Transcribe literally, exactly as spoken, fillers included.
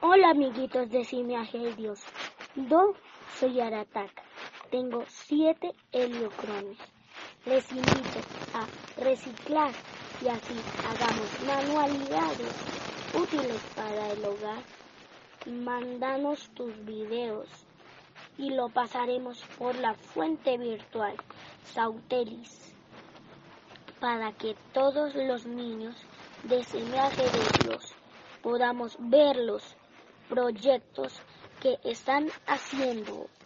Hola amiguitos de Dios. Yo soy Aratak. Tengo siete heliocrones. Les invito a reciclar y así hagamos manualidades útiles para el hogar. Mándanos tus videos y lo pasaremos por la fuente virtual Sautelis para que todos los niños de Sembraje de Dios podamos ver los proyectos que están haciendo.